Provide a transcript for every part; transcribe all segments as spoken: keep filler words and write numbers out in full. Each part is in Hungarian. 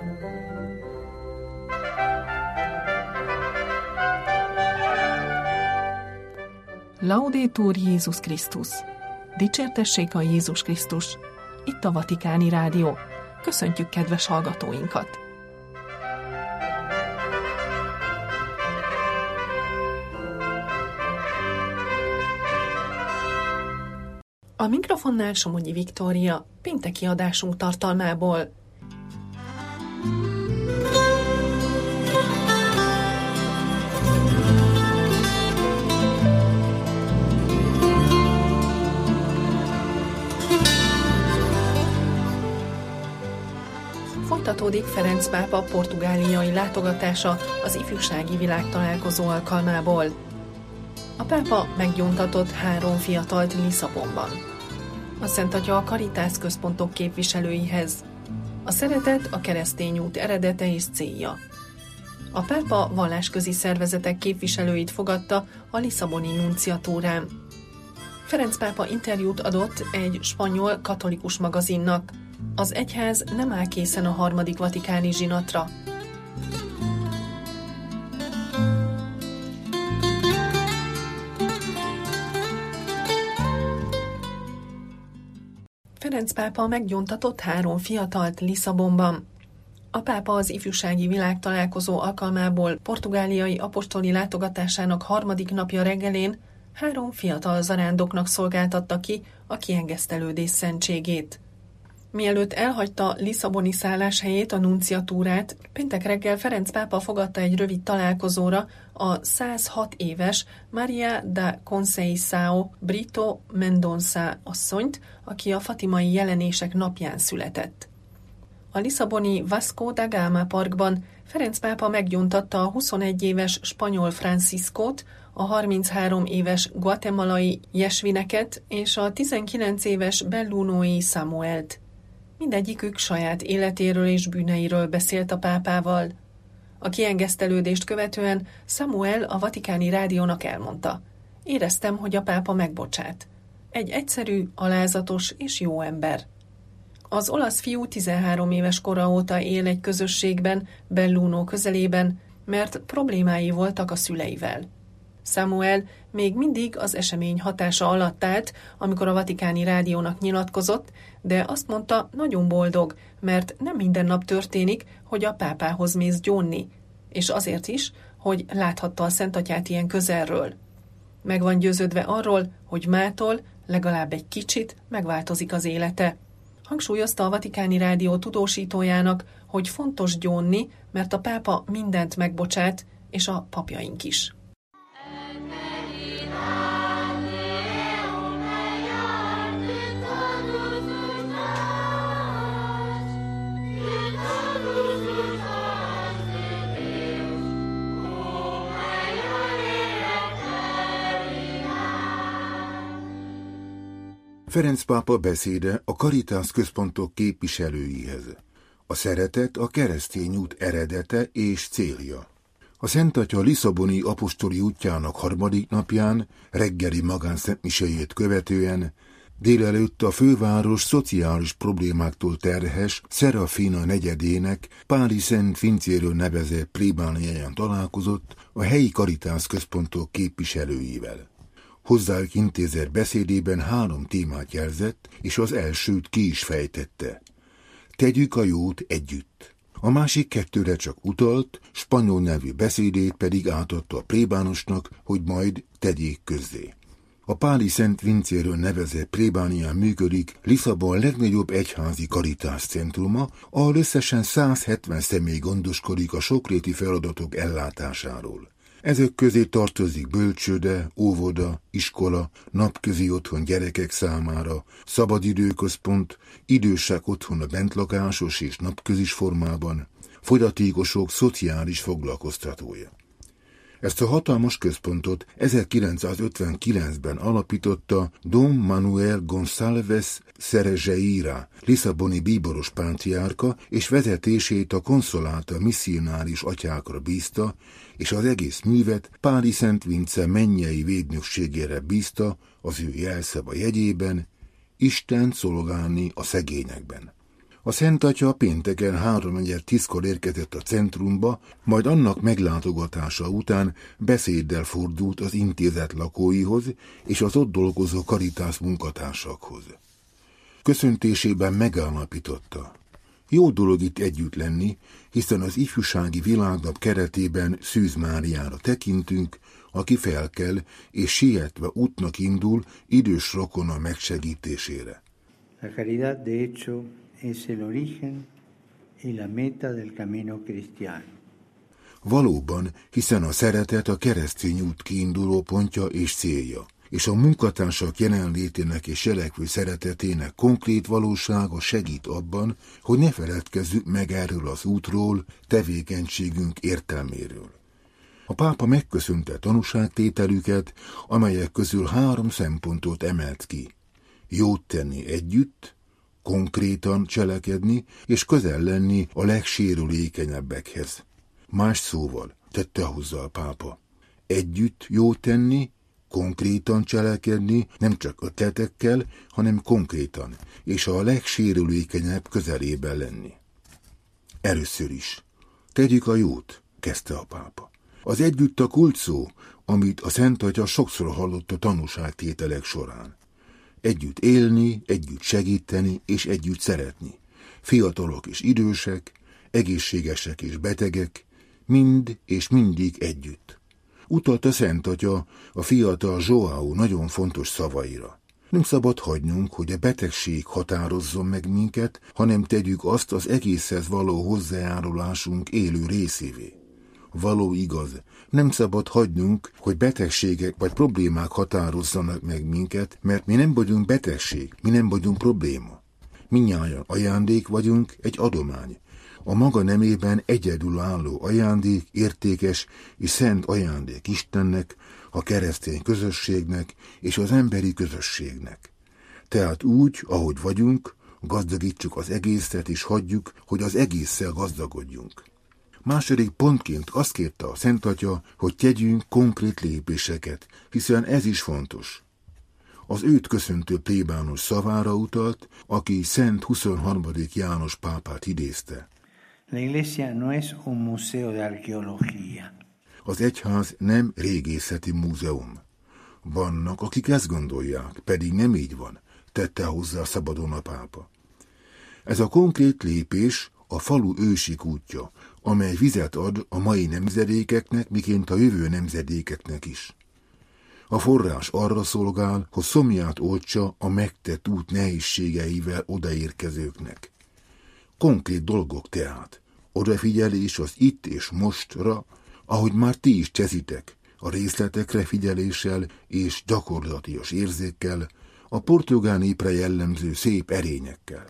Laudetur Jézus Krisztus! Dicsértessék a Jézus Krisztus! Itt a Vatikáni Rádió. Köszöntjük kedves hallgatóinkat! A mikrofonnál Somogyi Viktória, pénteki adásunk tartalmából. Folytatódik Ferenc pápa portugáliai látogatása az ifjúsági világtalálkozó alkalmából. A pápa meggyóntatott három fiatalt Lisszabonban. A Szent Atya a Caritas központok képviselőihez. A szeretet a keresztény út eredete és célja. A pápa vallásközi szervezetek képviselőit fogadta a lisszaboni nunciatúrán. Ferenc pápa interjút adott egy spanyol katolikus magazinnak. Az egyház nem áll készen a harmadik vatikáni zsinatra. Ferenc pápa meggyóntatott három fiatalt Lisszabonban. A pápa az ifjúsági világtalálkozó alkalmából portugáliai apostoli látogatásának harmadik napja reggelén három fiatal zarándoknak szolgáltatta ki a kiengesztelődés szentségét. Mielőtt elhagyta lisszaboni szálláshelyét, a nunciatúrát, péntek reggel Ferenc pápa fogadta egy rövid találkozóra a száz hat éves Maria da Conceição Brito Mendonça asszonyt, aki a fatimai jelenések napján született. A lisszaboni Vasco da Gama parkban Ferenc pápa meggyóntatta a huszonegy éves spanyol Franciscót, a harminchárom éves guatemalai Jesvineket és a tizenkilenc éves bellunói Samuelt. Mindegyikük saját életéről és bűneiről beszélt a pápával. A kiengesztelődést követően Samuel a Vatikáni Rádiónak elmondta: éreztem, hogy a pápa megbocsát. Egy egyszerű, alázatos és jó ember. Az olasz fiú tizenhárom éves kora óta él egy közösségben, Belluno közelében, mert problémái voltak a szüleivel. Samuel még mindig az esemény hatása alatt állt, amikor a Vatikáni Rádiónak nyilatkozott, de azt mondta, nagyon boldog, mert nem minden nap történik, hogy a pápához mész gyónni, és azért is, hogy láthatta a Szent Atyát ilyen közelről. Meg van győződve arról, hogy mától legalább egy kicsit megváltozik az élete. Hangsúlyozta a Vatikáni Rádió tudósítójának, hogy fontos gyónni, mert a pápa mindent megbocsát, és a papjaink is. Ferenc pápa beszéde a Caritas központok képviselőihez. A szeretet a keresztény út eredete és célja. A Szent Atya lisszaboni apostoli útjának harmadik napján, reggeli magánszentmisejét követően, délelőtt a főváros szociális problémáktól terhes Serafina negyedének Páli Szent Vincéről nevezett plébániáján találkozott a helyi Caritas központok képviselőivel. Hozzájuk intézett beszédében három témát jelzett, és az elsőt ki is fejtette. Tegyük a jót együtt. A másik kettőre csak utalt, spanyol nyelvű beszédét pedig átadta a plébánosnak, hogy majd tegyék közzé. A Páli Szent Vincéről nevezett plébánián működik Lisszabon legnagyobb egyházi Caritas centruma, ahol összesen száz hetven személy gondoskodik a sokréti feladatok ellátásáról. Ezek közé tartozik bölcsőde, óvoda, iskola, napközi otthon gyerekek számára, szabadidőközpont, idősek otthon a bentlakásos és napközis formában, fogyatékosok szociális foglalkoztatója. Ezt a hatalmas központot ezerkilencszázötvenkilencben alapította Dom Manuel Gonçalves Cerejeira, lisszaboni bíboros pátriárka, és vezetését a Consolata misszionáris atyákra bízta, és az egész művet Páli Szent Vince mennyei védnökségére bízta az ő jelszava jegyében, Istent szolgálni a szegényekben. A Szent Atya pénteken háromnegyed tízkor érkezett a centrumba, majd annak meglátogatása után beszéddel fordult az intézet lakóihoz és az ott dolgozó Caritas munkatársakhoz. Köszöntésében megállapította: jó dolog itt együtt lenni, hiszen az ifjúsági világnap keretében Szűz Máriára tekintünk, aki felkel és sietve útnak indul idős rokona megsegítésére. La caridad de hecho es el origen y la meta del camino cristiano. Valóban, hiszen a szeretet a keresztény út kiinduló pontja és célja, és a munkatársak jelenlétének és jelekvő szeretetének konkrét valósága segít abban, hogy ne feledkezzük meg erről az útról, tevékenységünk értelméről. A pápa megköszönte tanúságtételüket, amelyek közül három szempontot emelt ki. Jót tenni együtt, konkrétan cselekedni és közel lenni a legsérülékenyebbekhez. Más szóval, tette hozzá a pápa, együtt jót tenni, konkrétan cselekedni, nem csak ötletekkel, hanem konkrétan, és a legsérülékenyebb közelében lenni. Először is, tegyük a jót, kezdte a pápa. Az együtt a kulcs szó, amit a Szent Atya sokszor hallott a tanúságtételek során. Együtt élni, együtt segíteni és együtt szeretni. Fiatalok és idősek, egészségesek és betegek, mind és mindig együtt. Utalt a Szent Atya a fiatal João nagyon fontos szavaira. Nem szabad hagynunk, hogy a betegség határozzon meg minket, hanem tegyük azt az egészhez való hozzájárulásunk élő részévé. Való igaz, nem szabad hagynunk, hogy betegségek vagy problémák határozzanak meg minket, mert mi nem vagyunk betegség, mi nem vagyunk probléma. Mindnyájan ajándék vagyunk, egy adomány. A maga nemében egyedülálló ajándék, értékes és szent ajándék Istennek, a keresztény közösségnek és az emberi közösségnek. Tehát úgy, ahogy vagyunk, gazdagítsuk az egészet és hagyjuk, hogy az egésszel gazdagodjunk. Második pontként azt kérte a Szent Atya, hogy tegyünk konkrét lépéseket, hiszen ez is fontos. Az őt köszöntő plébános szavára utalt, aki Szent huszonharmadik János pápát idézte. La iglesia no es un museo de arqueología. Az egyház nem régészeti múzeum. Vannak, akik ezt gondolják, pedig nem így van, tette hozzá szabadon a pápa. Ez a konkrét lépés a falu ősi kútja, amely vizet ad a mai nemzedékeknek, miként a jövő nemzedékeknek is. A forrás arra szolgál, hogy szomját oltsa a megtett út nehézségeivel odaérkezőknek. Konkrét dolgok tehát, odafigyelés az itt és mostra, ahogy már ti is teszitek, a részletekre figyeléssel és gyakorlatias érzékkel, a portugál népre jellemző szép erényekkel.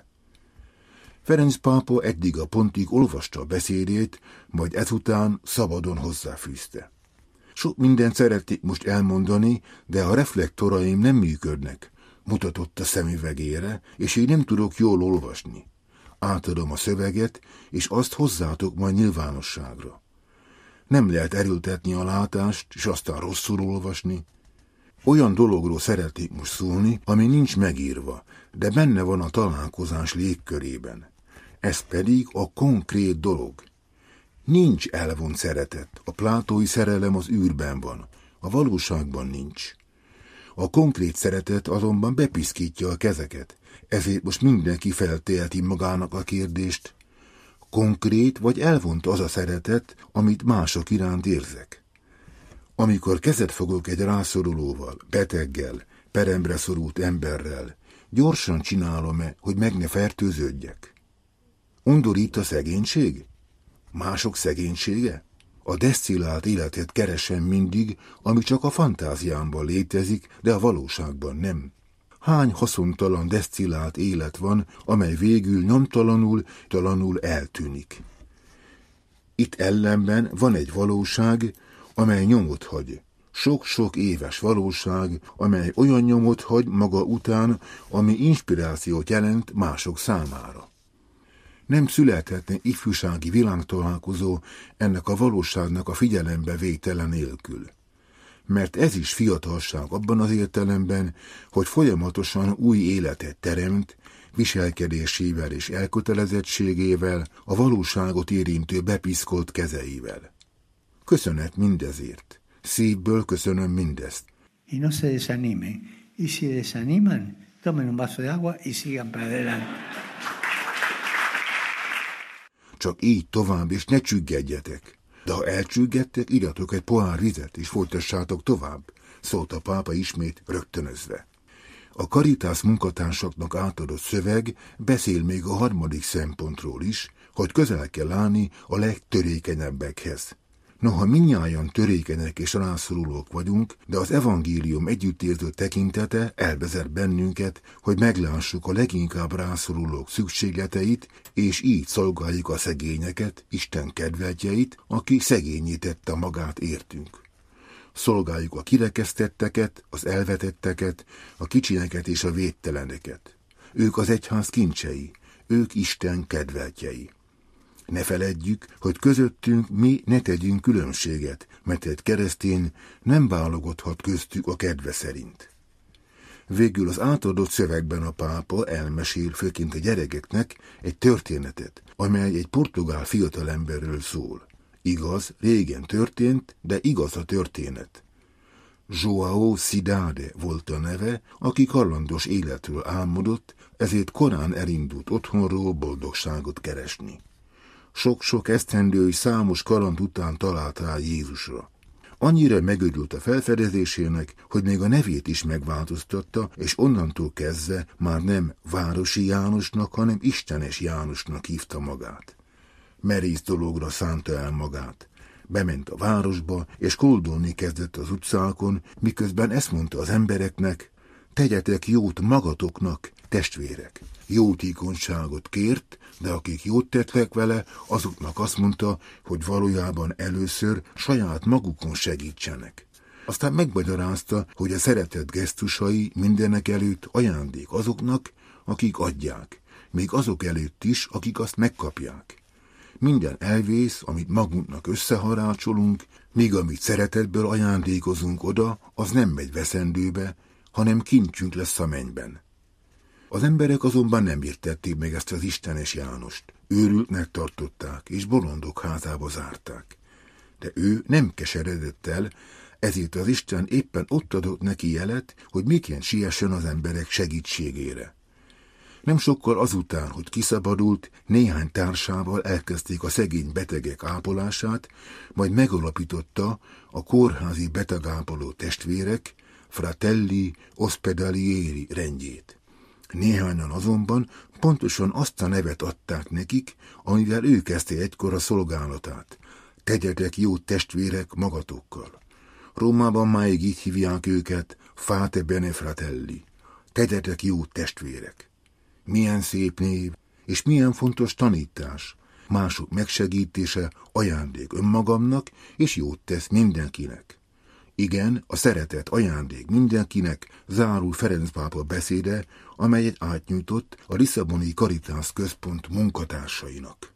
Ferenc pápa eddig a pontig olvasta a beszédét, majd ezután szabadon hozzáfűzte. Sok mindent szeretnék most elmondani, de a reflektoraim nem működnek, mutatott a szemüvegére, és én nem tudok jól olvasni. Átadom a szöveget, és azt hozzátok majd nyilvánosságra. Nem lehet erőltetni a látást, és aztán rosszul olvasni. Olyan dologról szeretnék most szólni, ami nincs megírva, de benne van a találkozás légkörében. Ez pedig a konkrét dolog. Nincs elvont szeretet, a plátói szerelem az űrben van, a valóságban nincs. A konkrét szeretet azonban bepiszkítja a kezeket, ezért most mindenki felteheti magának a kérdést, konkrét vagy elvont az a szeretet, amit mások iránt érzek. Amikor kezet fogok egy rászorulóval, beteggel, peremre szorult emberrel, gyorsan csinálom-e, hogy meg ne fertőződjek? Undorít a szegénység? Mások szegénysége? A desztillált életet keresem mindig, ami csak a fantáziámban létezik, de a valóságban nem. Hány haszontalan desztillált élet van, amely végül nyomtalanul, talanul eltűnik. Itt ellenben van egy valóság, amely nyomot hagy. Sok-sok éves valóság, amely olyan nyomot hagy maga után, ami inspirációt jelent mások számára. Nem születhetne ifjúsági világtalálkozó ennek a valóságnak a figyelembe vétele nélkül. Mert ez is fiatalság abban az értelemben, hogy folyamatosan új életet teremt, viselkedésével és elkötelezettségével, a valóságot érintő bepiszkolt kezeivel. Köszönet mindezért. Szívből köszönöm mindezt. Y no se desanimen. Y si desaniman, tomen un vaso de agua y sigan para adelante. Csak így tovább, és ne csüggedjetek. De ha elcsüggedtek, igyatok egy pohár vizet, és folytassátok tovább, szólt a pápa ismét rögtönözve. A Caritas munkatársaknak átadott szöveg beszél még a harmadik szempontról is, hogy közel kell állni a legtörékenyebbekhez. Noha mindnyájan törékenyek és rászorulók vagyunk, de az evangélium együttérző tekintete elvezet bennünket, hogy meglássuk a leginkább rászorulók szükségleteit, és így szolgáljuk a szegényeket, Isten kedveltjeit, aki szegényítette magát értünk. Szolgáljuk a kirekesztetteket, az elvetetteket, a kicsineket és a védteleneket. Ők az egyház kincsei, ők Isten kedveltjei. Ne feledjük, hogy közöttünk mi ne tegyünk különbséget, mert egy keresztény nem válogathat köztük a kedve szerint. Végül az átadott szövegben a pápa elmesél főként a gyerekeknek egy történetet, amely egy portugál fiatalemberről szól. Igaz, régen történt, de igaz a történet. João Cidade volt a neve, aki kalandos életről álmodott, ezért korán elindult otthonról boldogságot keresni. Sok-sok esztendő és számos kaland után talált rá Jézusra. Annyira megörült a felfedezésének, hogy még a nevét is megváltoztatta, és onnantól kezdve már nem városi Jánosnak, hanem istenes Jánosnak hívta magát. Merész dologra szánta el magát. Bement a városba, és koldolni kezdett az utcákon, miközben ezt mondta az embereknek: tegyetek jót magatoknak, testvérek. Jótékonyságot kért, de akik jót tettek vele, azoknak azt mondta, hogy valójában először saját magukon segítsenek. Aztán megmagyarázta, hogy a szeretet gesztusai mindenek előtt ajándék azoknak, akik adják, még azok előtt is, akik azt megkapják. Minden elvész, amit magunknak összeharácsolunk, míg amit szeretetből ajándékozunk oda, az nem megy veszendőbe, hanem kincsünk lesz a mennyben. Az emberek azonban nem értették meg ezt az istenes Jánost. Őrültnek tartották, és bolondok házába zárták. De ő nem keseredett el, ezért az Isten éppen ott adott neki jelet, hogy miként siessen az emberek segítségére. Nem sokkal azután, hogy kiszabadult, néhány társával elkezdték a szegény betegek ápolását, majd megalapította a kórházi betegápoló testvérek Fratelli Ospedalieri rendjét. Néhányan azonban pontosan azt a nevet adták nekik, amivel ő kezdte egykor a szolgálatát. Tegyetek jó testvérek magatokkal. Rómában máig így hívják őket Fate Bene Fratelli. Tegyetek jó testvérek. Milyen szép név, és milyen fontos tanítás. Mások megsegítése ajándék önmagamnak, és jót tesz mindenkinek. Igen, a szeretet ajándék mindenkinek, zárul Ferenc pápa beszéde, amelyet átnyújtott a Lisszaboni Caritas központ munkatársainak.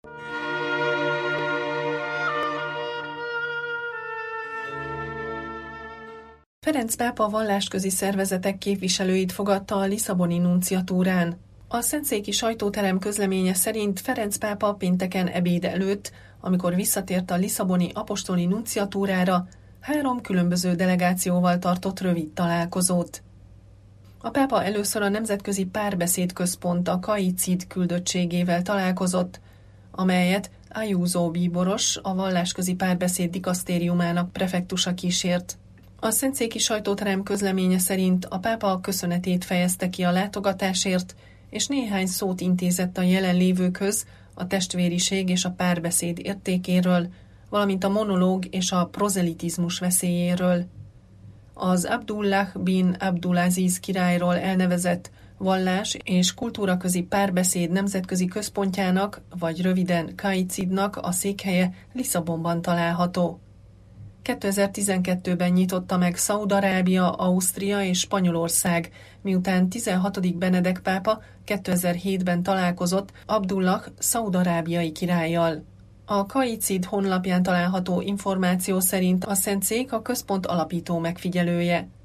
Ferenc pápa vallásközi szervezetek képviselőit fogadta a lisszaboni nunciatúrán. A szentszéki sajtóterem közleménye szerint Ferenc pápa pénteken ebéd előtt, amikor visszatért a lisszaboni apostoli nunciatúrára, három különböző delegációval tartott rövid találkozót. A pápa először a Nemzetközi Párbeszéd Központ a CAICID küldöttségével találkozott, amelyet Ayuso bíboros, a vallásközi párbeszéd dikasztériumának prefektusa kísért. A szentszéki sajtóterem közleménye szerint a pápa köszönetét fejezte ki a látogatásért, és néhány szót intézett a jelenlévőkhöz a testvériség és a párbeszéd értékéről, valamint a monológ és a prozelitizmus veszélyéről. Az Abdullah bin Abdulaziz királyról elnevezett vallás és kultúraközi párbeszéd nemzetközi központjának, vagy röviden CAICID-nak a székhelye Lisszabonban található. kétezer-tizenkettőben nyitotta meg Szaúd-Arábia, Ausztria és Spanyolország, miután tizenhatodik Benedek pápa kétezer-hétben találkozott Abdullah szaúd-arábiai királlyal. A CAICID honlapján található információ szerint a szentszék a központ alapító megfigyelője.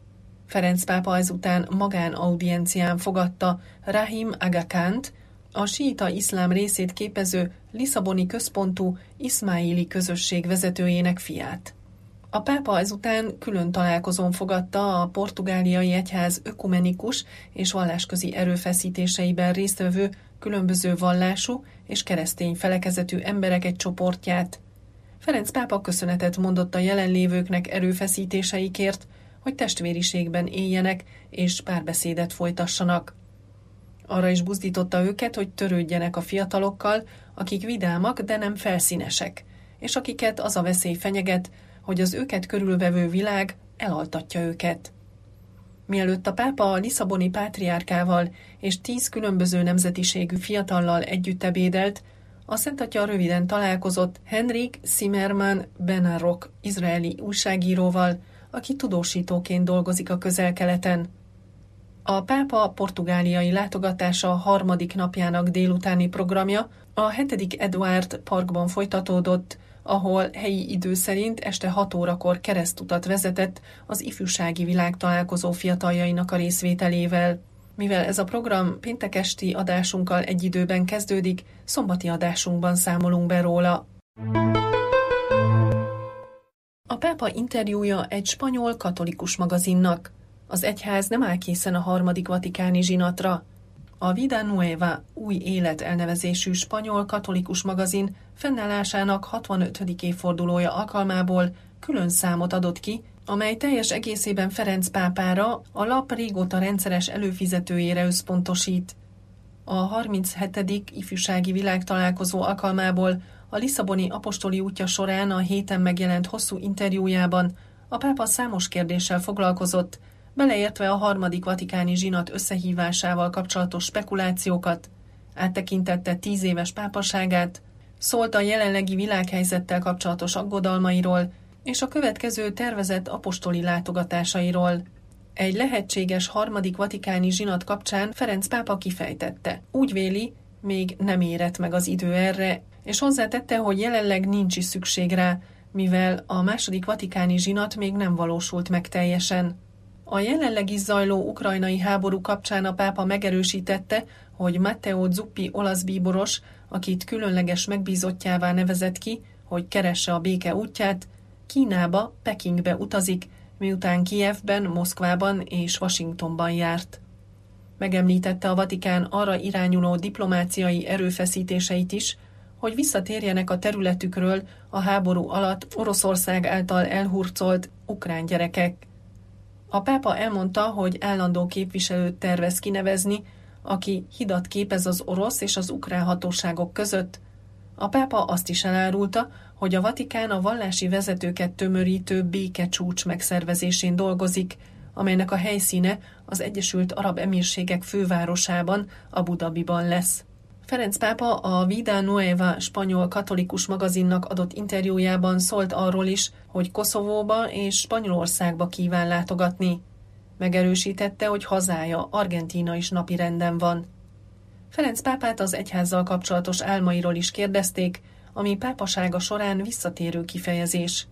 Ferenc pápa ezután magánaudiencián fogadta Rahim Aga Khánt, a síita iszlám részét képező lisszaboni központú iszmáili közösség vezetőjének fiát. A pápa ezután külön találkozón fogadta a portugáliai egyház ökumenikus és vallásközi erőfeszítéseiben résztvevő különböző vallású és keresztény felekezetű emberek egy csoportját. Ferenc pápa köszönetet mondott a jelenlévőknek erőfeszítéseikért, hogy testvériségben éljenek és párbeszédet folytassanak. Arra is buzdította őket, hogy törődjenek a fiatalokkal, akik vidámak, de nem felszínesek, és akiket az a veszély fenyeget, hogy az őket körülvevő világ elaltatja őket. Mielőtt a pápa a lisszaboni pátriárkával és tíz különböző nemzetiségű fiatallal együtt ebédelt, a Szentatya röviden találkozott Henrik Zimmermann Benarok izraeli újságíróval, aki tudósítóként dolgozik a Közel-Keleten. A pápa portugáliai látogatása harmadik napjának délutáni programja a hetedik Eduárd parkban folytatódott, ahol helyi idő szerint este hat órakor keresztutat vezetett az ifjúsági világtalálkozó fiataljainak a részvételével. Mivel ez a program péntek esti adásunkkal egy időben kezdődik, szombati adásunkban számolunk be róla. A pápa interjúja egy spanyol katolikus magazinnak. Az egyház nem áll készen a harmadik vatikáni zsinatra. A Vida Nueva új élet elnevezésű spanyol katolikus magazin fennállásának hatvanötödik évfordulója alkalmából külön számot adott ki, amely teljes egészében Ferenc pápára, a lap régóta rendszeres előfizetőjére összpontosít. A harminchetedik ifjúsági világtalálkozó alkalmából a lisszaboni apostoli útja során a héten megjelent hosszú interjújában a pápa számos kérdéssel foglalkozott, beleértve a harmadik vatikáni zsinat összehívásával kapcsolatos spekulációkat, áttekintette tíz éves pápaságát, szólt a jelenlegi világhelyzettel kapcsolatos aggodalmairól és a következő tervezett apostoli látogatásairól. Egy lehetséges harmadik vatikáni zsinat kapcsán Ferenc pápa kifejtette. Úgy véli, még nem érett meg az idő erre, és hozzátette, hogy jelenleg nincs is szükség rá, mivel a második vatikáni zsinat még nem valósult meg teljesen. A jelenleg is zajló ukrajnai háború kapcsán a pápa megerősítette, hogy Matteo Zuppi olasz bíboros, akit különleges megbízottjává nevezett ki, hogy keresse a béke útját, Kínába, Pekingbe utazik, miután Kijevben, Moszkvában és Washingtonban járt. Megemlítette a Vatikán arra irányuló diplomáciai erőfeszítéseit is, hogy visszatérjenek a területükről a háború alatt Oroszország által elhurcolt ukrán gyerekek. A pápa elmondta, hogy állandó képviselőt tervez kinevezni, aki hidat képez az orosz és az ukrán hatóságok között. A pápa azt is elárulta, hogy a Vatikán a vallási vezetőket tömörítő békecsúcs megszervezésén dolgozik, amelynek a helyszíne az Egyesült Arab Emírségek fővárosában, Abu Dhabiban lesz. Ferenc pápa a Vida Nueva spanyol katolikus magazinnak adott interjújában szólt arról is, hogy Koszovóba és Spanyolországba kíván látogatni. Megerősítette, hogy hazája, Argentína is napirenden van. Ferenc pápát az egyházzal kapcsolatos álmairól is kérdezték, ami pápasága során visszatérő kifejezés.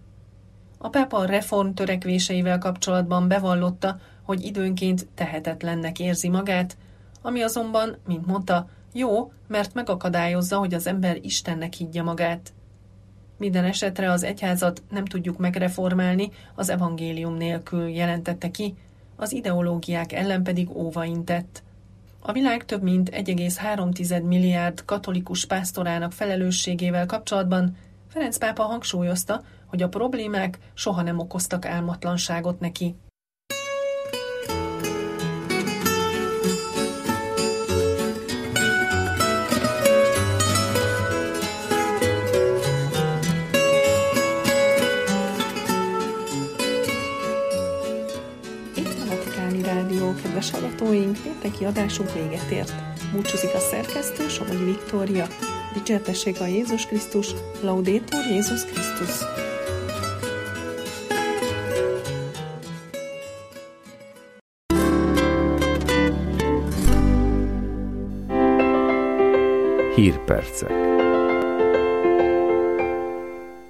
A pápa reform törekvéseivel kapcsolatban bevallotta, hogy időnként tehetetlennek érzi magát, ami azonban, mint mondta, jó, mert megakadályozza, hogy az ember Istennek higgye magát. Minden esetre az egyházat nem tudjuk megreformálni az evangélium nélkül, jelentette ki, az ideológiák ellen pedig óvaintett. A világ több mint egy egész három milliárd katolikus pásztorának felelősségével kapcsolatban Ferenc pápa hangsúlyozta, hogy a problémák soha nem okoztak álmatlanságot neki. Kedves hallgatóink, pénteki adásunk véget ért. Búcsúzik a szerkesztő, Somogyi Viktória. Dicsértessék a Jézus Krisztus, Laudetur Jézus Krisztus. Hírpercek.